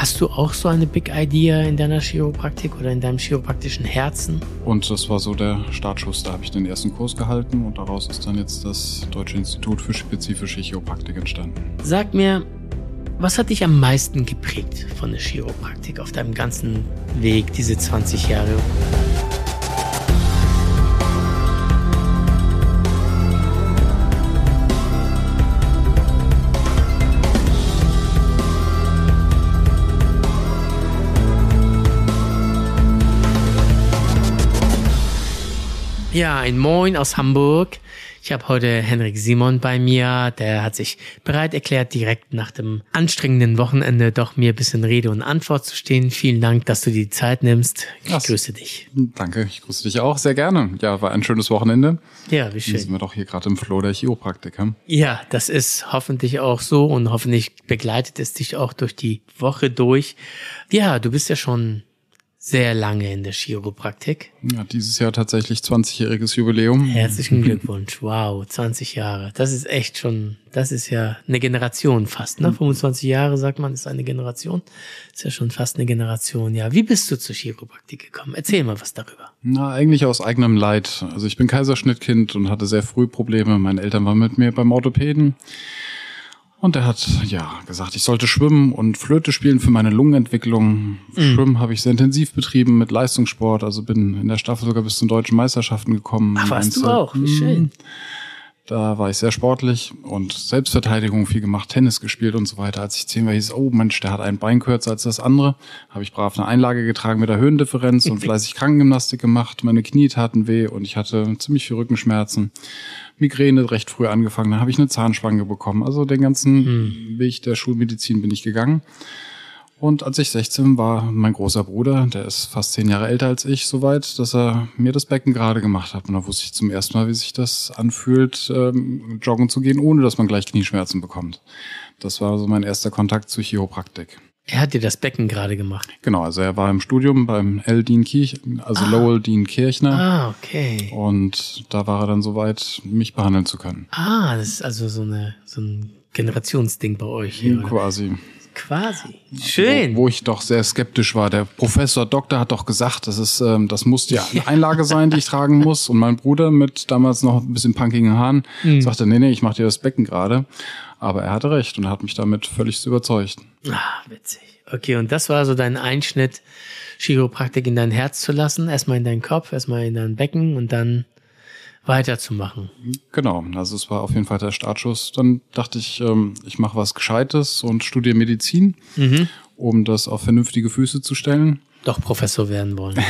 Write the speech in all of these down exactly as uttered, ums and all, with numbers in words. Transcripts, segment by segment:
Hast du auch so eine Big Idea in deiner Chiropraktik oder in deinem chiropraktischen Herzen? Und das war so der Startschuss. Da habe ich den ersten Kurs gehalten und daraus ist dann jetzt das Deutsche Institut für spezifische Chiropraktik entstanden. Sag mir, was hat dich am meisten geprägt von der Chiropraktik auf deinem ganzen Weg, diese zwanzig Jahre? Ja, ein Moin aus Hamburg. Ich habe heute Henrik Simon bei mir. Der hat sich bereit erklärt, direkt nach dem anstrengenden Wochenende doch mir ein bisschen Rede und Antwort zu stehen. Vielen Dank, dass du dir die Zeit nimmst. Ich Ach, grüße dich. Danke, ich grüße dich auch sehr gerne. Ja, war ein schönes Wochenende. Ja, wie schön. Jetzt sind wir doch hier gerade im Flow der Chiropraktik. Hm? Ja, das ist hoffentlich auch so und hoffentlich begleitet es dich auch durch die Woche durch. Ja, du bist ja schon sehr lange in der Chiropraktik. Ja, dieses Jahr tatsächlich zwanzigjähriges Jubiläum. Herzlichen Glückwunsch. Wow, zwanzig Jahre. Das ist echt schon, das ist ja eine Generation fast, ne? fünfundzwanzig Jahre, sagt man, ist eine Generation. Ist ja schon fast eine Generation. Ja, wie bist du zur Chiropraktik gekommen? Erzähl mal was darüber. Na, eigentlich aus eigenem Leid. Also ich bin Kaiserschnittkind und hatte sehr früh Probleme. Meine Eltern waren mit mir beim Orthopäden. Und er hat, ja, gesagt, ich sollte schwimmen und Flöte spielen für meine Lungenentwicklung. Mhm. Schwimmen habe ich sehr intensiv betrieben mit Leistungssport. Also bin in der Staffel sogar bis zu den deutschen Meisterschaften gekommen. Ach, warst du auch? Wie schön. Da war ich sehr sportlich und Selbstverteidigung viel gemacht, Tennis gespielt und so weiter. Als ich zehn war, hieß es, oh Mensch, der hat ein Bein kürzer als das andere. Habe ich brav eine Einlage getragen mit der Höhendifferenz und fleißig Krankengymnastik gemacht. Meine Knie taten weh und ich hatte ziemlich viel Rückenschmerzen. Migräne recht früh angefangen. Dann habe ich eine Zahnspange bekommen. Also den ganzen hm. Weg der Schulmedizin bin ich gegangen. Und als ich sechzehn war, mein großer Bruder, der ist fast zehn Jahre älter als ich, soweit, dass er mir das Becken gerade gemacht hat. Und da wusste ich zum ersten Mal, wie sich das anfühlt, ähm, joggen zu gehen, ohne dass man gleich Knieschmerzen bekommt. Das war so mein erster Kontakt zu Chiropraktik. Er hat dir das Becken gerade gemacht? Genau, also er war im Studium beim L. Dean Kirchner, also ah. Lowell Dean Kirchner. Ah, okay. Und da war er dann soweit, mich behandeln zu können. Ah, das ist also so eine so ein Generationsding bei euch hier, oder? Quasi. Quasi. Schön. Wo, wo ich doch sehr skeptisch war. Der Professor Doktor hat doch gesagt, das ist, ähm, das muss ja eine Einlage sein, die ich tragen muss. Und mein Bruder mit damals noch ein bisschen punkigen Haaren mhm. sagte, nee, nee, ich mache dir das Becken gerade. Aber er hatte recht und hat mich damit völlig überzeugt. Ah, witzig. Okay, und das war so dein Einschnitt, Chiropraktik in dein Herz zu lassen. Erstmal in deinen Kopf, erstmal in dein Becken und dann weiterzumachen. Genau, also es war auf jeden Fall der Startschuss. Dann dachte ich, ähm, ich mache was Gescheites und studiere Medizin, mhm. um das auf vernünftige Füße zu stellen. Doch Professor werden wollen.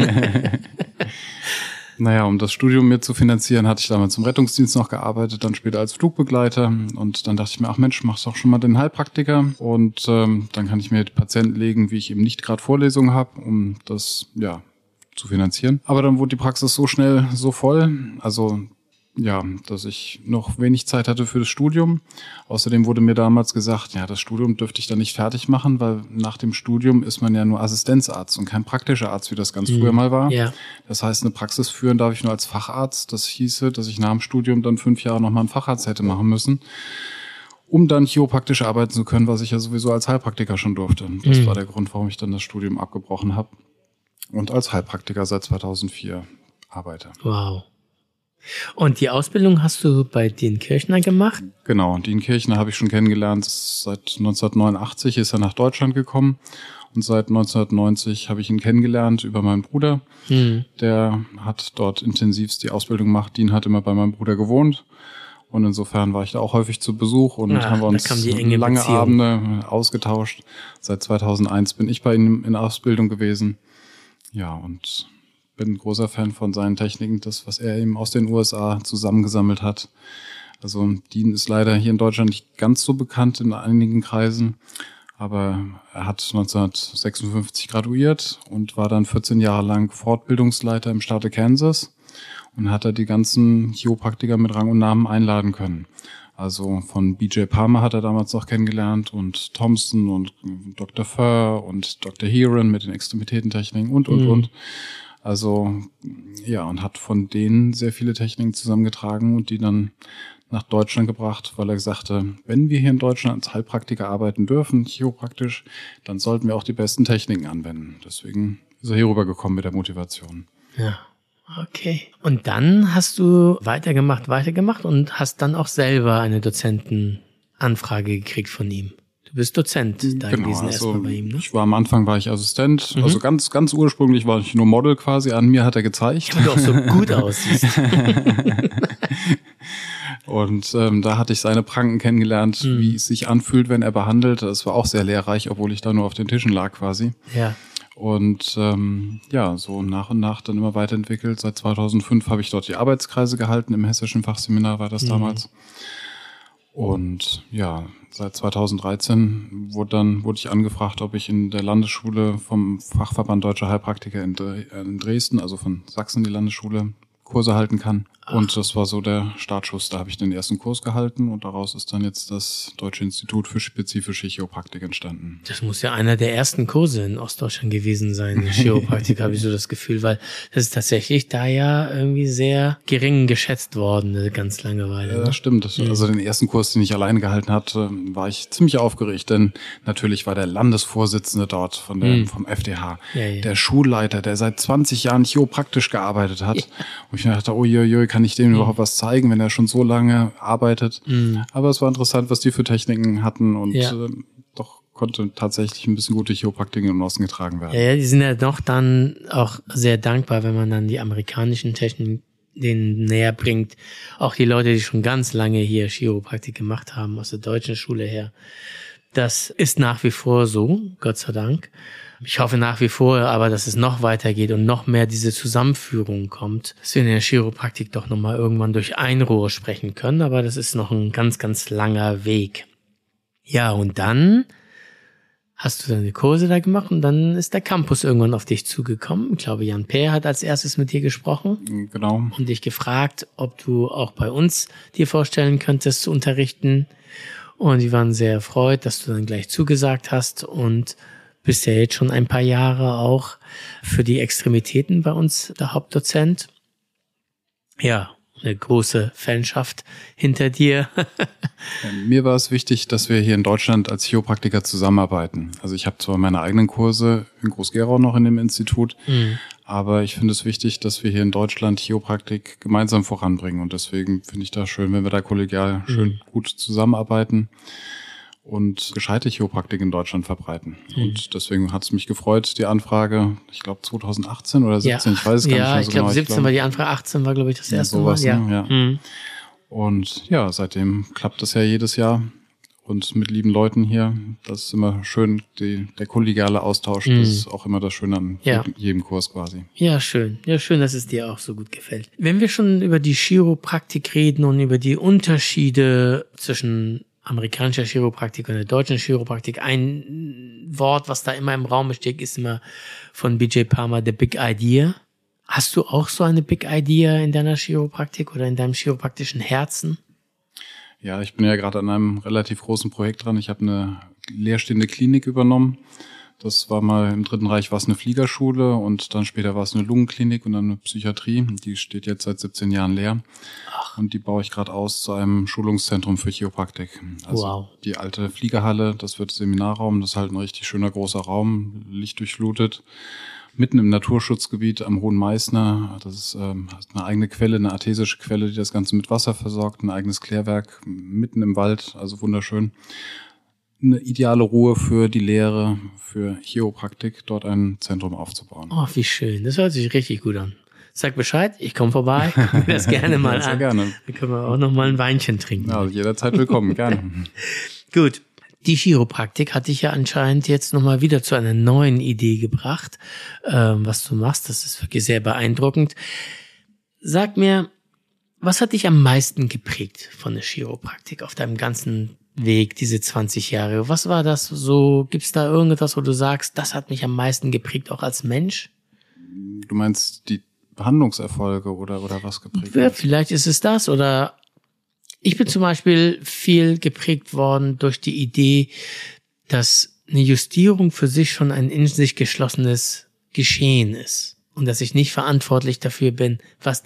Naja, um das Studium mir zu finanzieren, hatte ich damals im Rettungsdienst noch gearbeitet, dann später als Flugbegleiter. Und dann dachte ich mir, ach Mensch, mach doch schon mal den Heilpraktiker. Und ähm, dann kann ich mir die Patienten legen, wie ich eben nicht gerade Vorlesungen habe, um das, ja, zu finanzieren. Aber dann wurde die Praxis so schnell so voll, also ja, dass ich noch wenig Zeit hatte für das Studium. Außerdem wurde mir damals gesagt, ja, das Studium dürfte ich dann nicht fertig machen, weil nach dem Studium ist man ja nur Assistenzarzt und kein praktischer Arzt, wie das ganz mhm. früher mal war. Ja. Das heißt, eine Praxis führen darf ich nur als Facharzt. Das hieße, dass ich nach dem Studium dann fünf Jahre nochmal einen Facharzt hätte machen müssen, um dann chiropraktisch arbeiten zu können, was ich ja sowieso als Heilpraktiker schon durfte. Das mhm. war der Grund, warum ich dann das Studium abgebrochen habe und als Heilpraktiker seit zweitausendvier arbeite. Wow. Und die Ausbildung hast du bei Dean Kirchner gemacht? Genau, Dean Kirchner habe ich schon kennengelernt. Seit neunzehnhundertneunundachtzig ist er nach Deutschland gekommen und seit neunzehnhundertneunzig habe ich ihn kennengelernt über meinen Bruder. Mhm. Der hat dort intensivst die Ausbildung gemacht. Dean hat immer bei meinem Bruder gewohnt und insofern war ich da auch häufig zu Besuch und Ach, haben wir uns lange Beziehung. Abende ausgetauscht. Seit zweitausendeins bin ich bei ihm in Ausbildung gewesen. Ja, und bin ein großer Fan von seinen Techniken, das, was er eben aus den U S A zusammengesammelt hat. Also Dean ist leider hier in Deutschland nicht ganz so bekannt in einigen Kreisen, aber er hat neunzehnhundertsechsundfünfzig graduiert und war dann vierzehn Jahre lang Fortbildungsleiter im Staate Kansas und hat da die ganzen Chiropraktiker mit Rang und Namen einladen können. Also von B J Palmer hat er damals noch kennengelernt und Thompson und Doktor Furr und Doktor Heron mit den Extremitätentechniken und, und, mhm. und. Also, ja, und hat von denen sehr viele Techniken zusammengetragen und die dann nach Deutschland gebracht, weil er sagte, wenn wir hier in Deutschland als Heilpraktiker arbeiten dürfen, chiropraktisch, dann sollten wir auch die besten Techniken anwenden. Deswegen ist er hier rübergekommen mit der Motivation. Ja, okay. Und dann hast du weitergemacht, weitergemacht und hast dann auch selber eine Dozentenanfrage gekriegt von ihm. Du bist Dozent da genau, gewesen also erstmal bei ihm, ne? Ich war am Anfang war ich Assistent, Mhm. also ganz ganz ursprünglich war ich nur Model quasi, an mir hat er gezeigt. Weil du auch so gut aussiehst. Und ähm, da hatte ich seine Pranken kennengelernt, Mhm. wie es sich anfühlt, wenn er behandelt. Das war auch sehr lehrreich, obwohl ich da nur auf den Tischen lag quasi. Ja. Und ähm, ja, so nach und nach dann immer weiterentwickelt. Seit zweitausendfünf habe ich dort die Arbeitskreise gehalten, im Hessischen Fachseminar war das Mhm. damals. Und ja, seit zweitausenddreizehn wurde dann wurde ich angefragt, ob ich in der Landesschule vom Fachverband Deutscher Heilpraktiker in, Dre- in Dresden, also von Sachsen die Landesschule, Kurse halten kann. Und das war so der Startschuss. Da habe ich den ersten Kurs gehalten und daraus ist dann jetzt das Deutsche Institut für spezifische Chiropraktik entstanden. Das muss ja einer der ersten Kurse in Ostdeutschland gewesen sein, Chiropraktik, habe ich so das Gefühl, weil das ist tatsächlich da ja irgendwie sehr gering geschätzt worden, eine ganz lange Weile. Ja, Ne? das stimmt. Das, also den ersten Kurs, den ich alleine gehalten hatte, war ich ziemlich aufgeregt, denn natürlich war der Landesvorsitzende dort von der, Mhm. vom F D H, Ja, ja. der Schulleiter, der seit zwanzig Jahren chiropraktisch gearbeitet hat. Und ich dachte, uiuiui, kann ich dem mhm. überhaupt was zeigen, wenn er schon so lange arbeitet? Mhm. Aber es war interessant, was die für Techniken hatten und ja. äh, doch konnte tatsächlich ein bisschen gute Chiropraktik in Osten getragen werden. Ja, ja, die sind ja doch dann auch sehr dankbar, wenn man dann die amerikanischen Techniken denen näher bringt. Auch die Leute, die schon ganz lange hier Chiropraktik gemacht haben, aus der deutschen Schule her. Das ist nach wie vor so, Gott sei Dank. Ich hoffe nach wie vor, aber dass es noch weitergeht und noch mehr diese Zusammenführung kommt, dass wir in der Chiropraktik doch nochmal irgendwann durch ein Rohr sprechen können, aber das ist noch ein ganz, ganz langer Weg. Ja, und dann hast du deine Kurse da gemacht und dann ist der Campus irgendwann auf dich zugekommen. Ich glaube, Jan Peer hat als erstes mit dir gesprochen. Genau. Und dich gefragt, ob du auch bei uns dir vorstellen könntest zu unterrichten. Und die waren sehr erfreut, dass du dann gleich zugesagt hast und bist ja jetzt schon ein paar Jahre auch für die Extremitäten bei uns der Hauptdozent. Ja, eine große Fanschaft hinter dir. Mir war es wichtig, dass wir hier in Deutschland als Chiropraktiker zusammenarbeiten. Also ich habe zwar meine eigenen Kurse in Groß-Gerau noch in dem Institut, mhm. aber ich finde es wichtig, dass wir hier in Deutschland Chiropraktik gemeinsam voranbringen. Und deswegen finde ich das schön, wenn wir da kollegial mhm. schön gut zusammenarbeiten und gescheite Chiropraktik in Deutschland verbreiten. Mhm. Und deswegen hat es mich gefreut, die Anfrage, ich glaube zweitausendachtzehn oder siebzehn, ja. ich weiß es gar ja, nicht mehr so ich glaub, genau. siebzehn ich glaube, war die Anfrage, achtzehn war, glaube ich, das erste ja, sowas, Mal. Ja. Ne? Ja. Mhm. Und ja, seitdem klappt das ja jedes Jahr. Und mit lieben Leuten hier, das ist immer schön, die, der kollegiale Austausch, mhm. das ist auch immer das Schöne an ja. jedem, jedem Kurs quasi. Ja, schön. Ja, schön, dass es dir auch so gut gefällt. Wenn wir schon über die Chiropraktik reden und über die Unterschiede zwischen amerikanischer Chiropraktik und der deutschen Chiropraktik, ein Wort, was da immer im Raum steht, ist immer von B J Palmer, the big idea. Hast du auch so eine big idea in deiner Chiropraktik oder in deinem chiropraktischen Herzen? Ja, ich bin ja gerade an einem relativ großen Projekt dran. Ich habe eine leerstehende Klinik übernommen. Das war mal im Dritten Reich war es eine Fliegerschule und dann später war es eine Lungenklinik und dann eine Psychiatrie. Die steht jetzt seit siebzehn Jahren leer. Ach. Und die baue ich gerade aus zu einem Schulungszentrum für Chiropraktik. Also wow. Die alte Fliegerhalle, das wird Seminarraum, das ist halt ein richtig schöner großer Raum, lichtdurchflutet. Mitten im Naturschutzgebiet am Hohen Meißner. Das ist ähm, eine eigene Quelle, eine artesische Quelle, die das Ganze mit Wasser versorgt. Ein eigenes Klärwerk mitten im Wald, also wunderschön. Eine ideale Ruhe für die Lehre, für Chiropraktik, dort ein Zentrum aufzubauen. Oh, wie schön. Das hört sich richtig gut an. Sag Bescheid, ich komme vorbei, guck mir das gerne mal ja, an. Gerne. Dann können wir auch noch mal ein Weinchen trinken. Ja, jederzeit willkommen, gerne. Gut. Die Chiropraktik hat dich ja anscheinend jetzt nochmal wieder zu einer neuen Idee gebracht, ähm, was du machst. Das ist wirklich sehr beeindruckend. Sag mir, was hat dich am meisten geprägt von der Chiropraktik auf deinem ganzen Weg, diese zwanzig Jahre? Was war das so? Gibt's da irgendetwas, wo du sagst, das hat mich am meisten geprägt, auch als Mensch? Du meinst die Behandlungserfolge oder, oder was geprägt? Ja, vielleicht ist es das oder ich bin zum Beispiel viel geprägt worden durch die Idee, dass eine Justierung für sich schon ein in sich geschlossenes Geschehen ist und dass ich nicht verantwortlich dafür bin, was der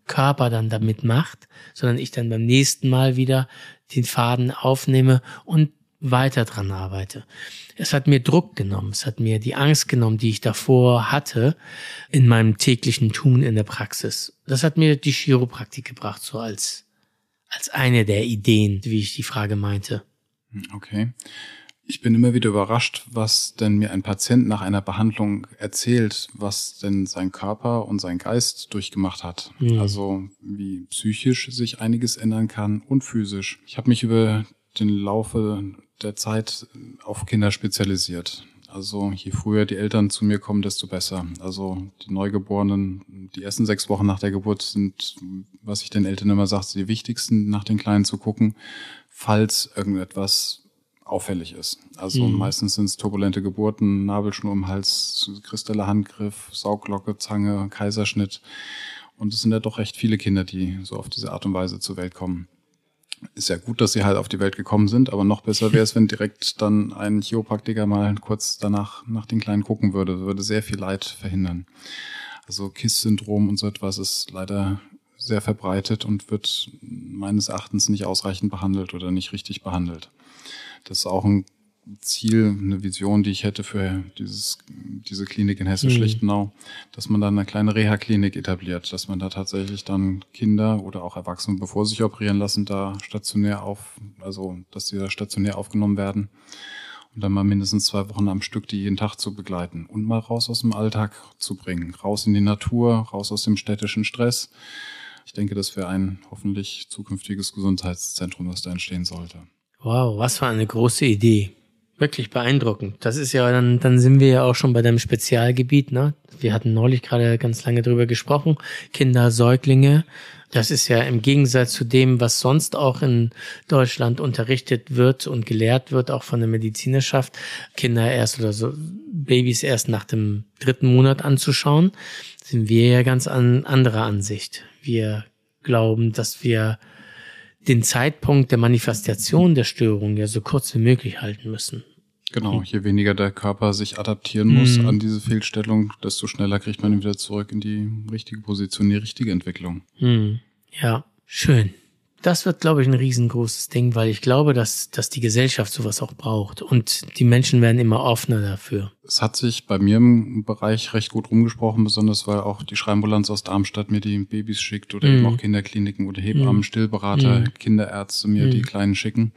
Körper dann damit macht, sondern ich dann beim nächsten Mal wieder den Faden aufnehme und weiter dran arbeite. Es hat mir Druck genommen, es hat mir die Angst genommen, die ich davor hatte in meinem täglichen Tun in der Praxis. Das hat mir die Chiropraktik gebracht, so als, als eine der Ideen, wie ich die Frage meinte. Okay. Ich bin immer wieder überrascht, was denn mir ein Patient nach einer Behandlung erzählt, was denn sein Körper und sein Geist durchgemacht hat. Mhm. Also wie psychisch sich einiges ändern kann und physisch. Ich habe mich über den Laufe der Zeit auf Kinder spezialisiert. Also je früher die Eltern zu mir kommen, desto besser. Also die Neugeborenen, die ersten sechs Wochen nach der Geburt sind, was ich den Eltern immer sage, die wichtigsten, nach den Kleinen zu gucken, falls irgendetwas auffällig ist. Also mhm. meistens sind es turbulente Geburten, Nabelschnur im Hals, kristeller Handgriff, Sauglocke, Zange, Kaiserschnitt. Und es sind ja doch recht viele Kinder, die so auf diese Art und Weise zur Welt kommen. Ist ja gut, dass sie halt auf die Welt gekommen sind, aber noch besser wäre es, wenn direkt dann ein Chiropraktiker mal kurz danach nach den Kleinen gucken würde. Das würde sehr viel Leid verhindern. Also K I S-Syndrom und so etwas ist leider sehr verbreitet und wird meines Erachtens nicht ausreichend behandelt oder nicht richtig behandelt. Das ist auch ein Ziel, eine Vision, die ich hätte für dieses, diese Klinik in Hesse-Schlichtenau, mhm. dass man da eine kleine Reha-Klinik etabliert, dass man da tatsächlich dann Kinder oder auch Erwachsene, bevor sie sich operieren lassen, da stationär auf, also dass sie da stationär aufgenommen werden und dann mal mindestens zwei Wochen am Stück die jeden Tag zu begleiten und mal raus aus dem Alltag zu bringen, raus in die Natur, raus aus dem städtischen Stress. Ich denke, das wäre ein hoffentlich zukünftiges Gesundheitszentrum, das da entstehen sollte. Wow, was für eine große Idee. Wirklich beeindruckend. Das ist ja, dann, dann sind wir ja auch schon bei deinem Spezialgebiet, ne? Wir hatten neulich gerade ganz lange drüber gesprochen. Kinder, Säuglinge. Das ist ja im Gegensatz zu dem, was sonst auch in Deutschland unterrichtet wird und gelehrt wird, auch von der Medizinerschaft, Kinder erst oder so, Babys erst nach dem dritten Monat anzuschauen, sind wir ja ganz an anderer Ansicht. Wir glauben, dass wir den Zeitpunkt der Manifestation der Störung ja so kurz wie möglich halten müssen. Genau, je weniger der Körper sich adaptieren muss mhm. an diese Fehlstellung, desto schneller kriegt man ihn wieder zurück in die richtige Position, die richtige Entwicklung. Mhm. Ja, schön. Das wird, glaube ich, ein riesengroßes Ding, weil ich glaube, dass, dass die Gesellschaft sowas auch braucht und die Menschen werden immer offener dafür. Es hat sich bei mir im Bereich recht gut rumgesprochen, besonders weil auch die Schreiambulanz aus Darmstadt mir die Babys schickt oder mm. eben auch Kinderkliniken oder Hebammen, mm. Stillberater, mm. Kinderärzte mir mm. die Kleinen schicken.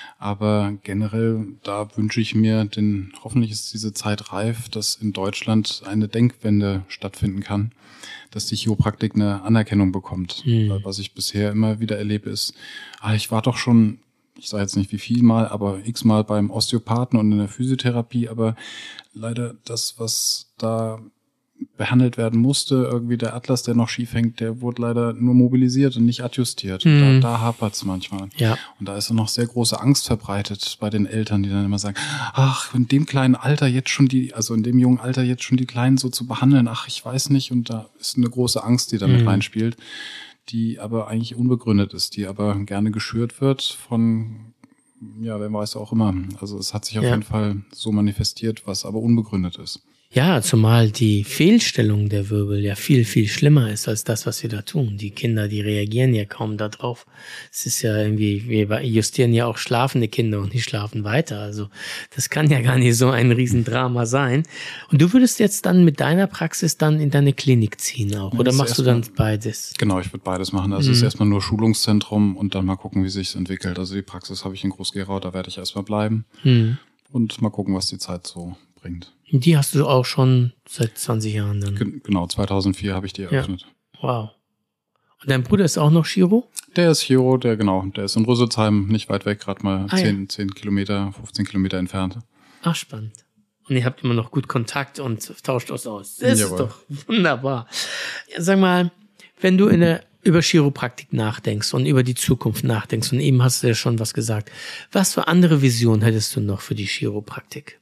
Aber generell, da wünsche ich mir, denn hoffentlich ist diese Zeit reif, dass in Deutschland eine Denkwende stattfinden kann, dass die Chiropraktik eine Anerkennung bekommt. Mhm. Weil was ich bisher immer wieder erlebe ist, ah, ich war doch schon, ich sage jetzt nicht wie viel Mal, aber x-mal beim Osteopathen und in der Physiotherapie, aber leider das, was da behandelt werden musste, irgendwie der Atlas, der noch schief hängt, der wurde leider nur mobilisiert und nicht adjustiert. Mhm. Da, da hapert's manchmal. Ja. Und da ist noch sehr große Angst verbreitet bei den Eltern, die dann immer sagen, ach, in dem kleinen Alter jetzt schon die, also in dem jungen Alter jetzt schon die Kleinen so zu behandeln, ach, ich weiß nicht. Und da ist eine große Angst, die da mit mhm. reinspielt, die aber eigentlich unbegründet ist, die aber gerne geschürt wird von, ja, wer weiß auch immer. Also es hat sich auf ja. jeden Fall so manifestiert, was aber unbegründet ist. Ja, zumal die Fehlstellung der Wirbel ja viel, viel schlimmer ist als das, was wir da tun. Die Kinder, die reagieren ja kaum darauf. Es ist ja irgendwie, wir justieren ja auch schlafende Kinder und die schlafen weiter. Also das kann ja gar nicht so ein Riesendrama sein. Und du würdest jetzt dann mit deiner Praxis dann in deine Klinik ziehen auch? Oder machst du dann beides? Genau, ich würde beides machen. Also es mhm. ist erstmal nur Schulungszentrum und dann mal gucken, wie sich es entwickelt. Also die Praxis habe ich in Groß-Gerau, da werde ich erstmal bleiben mhm. und mal gucken, was die Zeit so bringt. Die hast du auch schon seit zwanzig Jahren dann? G- genau, zweitausendvier habe ich die eröffnet. Ja. Wow. Und dein Bruder ist auch noch Chiro? Der ist Chiro, der genau, der ist in Rüsselsheim, nicht weit weg, gerade mal ah, zehn, ja. zehn Kilometer, fünfzehn Kilometer entfernt. Ach, spannend. Und ihr habt immer noch gut Kontakt und tauscht euch aus. Das Jawohl. Ist doch wunderbar. Sag mal, wenn du in der über Chiropraktik nachdenkst und über die Zukunft nachdenkst, und eben hast du ja schon was gesagt, was für andere Visionen hättest du noch für die Chiropraktik?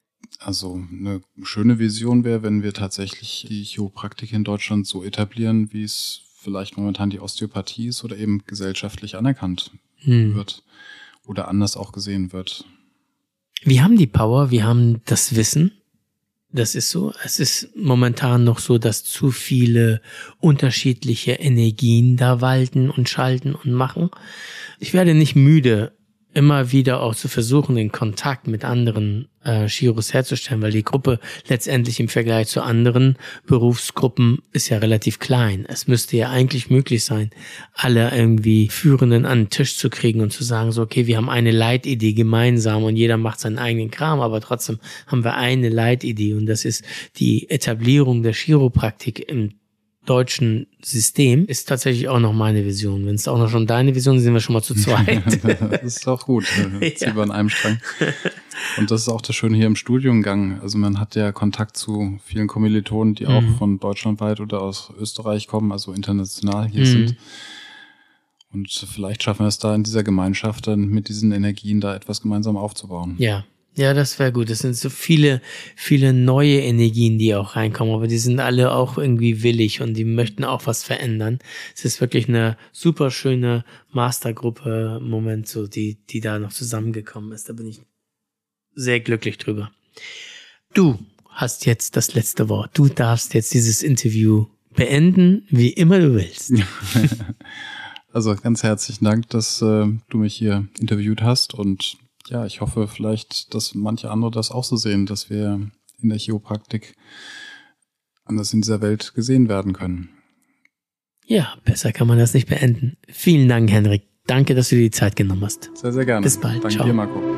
Also eine schöne Vision wäre, wenn wir tatsächlich die Chiropraktik in Deutschland so etablieren, wie es vielleicht momentan die Osteopathie ist oder eben gesellschaftlich anerkannt hm. wird oder anders auch gesehen wird. Wir haben die Power, wir haben das Wissen. Das ist so. Es ist momentan noch so, dass zu viele unterschiedliche Energien da walten und schalten und machen. Ich werde nicht müde, immer wieder auch zu versuchen, den Kontakt mit anderen äh, Chiros herzustellen, weil die Gruppe letztendlich im Vergleich zu anderen Berufsgruppen ist ja relativ klein. Es müsste ja eigentlich möglich sein, alle irgendwie Führenden an den Tisch zu kriegen und zu sagen, so okay, wir haben eine Leitidee gemeinsam und jeder macht seinen eigenen Kram, aber trotzdem haben wir eine Leitidee und das ist die Etablierung der Chiropraktik im deutschen System, ist tatsächlich auch noch meine Vision. Wenn es auch noch schon deine Vision ist, sind wir schon mal zu zweit. Das ist auch gut. Jetzt ja. Ziehen wir an einem Strang. Und das ist auch das Schöne hier im Studiengang. Also man hat ja Kontakt zu vielen Kommilitonen, die mhm. auch von deutschlandweit oder aus Österreich kommen, also international hier mhm. sind. Und vielleicht schaffen wir es da in dieser Gemeinschaft dann mit diesen Energien da etwas gemeinsam aufzubauen. Ja. Ja, das wäre gut. Es sind so viele, viele neue Energien, die auch reinkommen, aber die sind alle auch irgendwie willig und die möchten auch was verändern. Es ist wirklich eine super schöne Mastergruppe im Moment, so die, die da noch zusammengekommen ist. Da bin ich sehr glücklich drüber. Du hast jetzt das letzte Wort. Du darfst jetzt dieses Interview beenden, wie immer du willst. Also ganz herzlichen Dank, dass äh, du mich hier interviewt hast und ja, ich hoffe vielleicht, dass manche andere das auch so sehen, dass wir in der Chiropraktik anders in dieser Welt gesehen werden können. Ja, besser kann man das nicht beenden. Vielen Dank, Henrik. Danke, dass du dir die Zeit genommen hast. Sehr, sehr gerne. Bis bald. Danke Ciao. dir, Marco.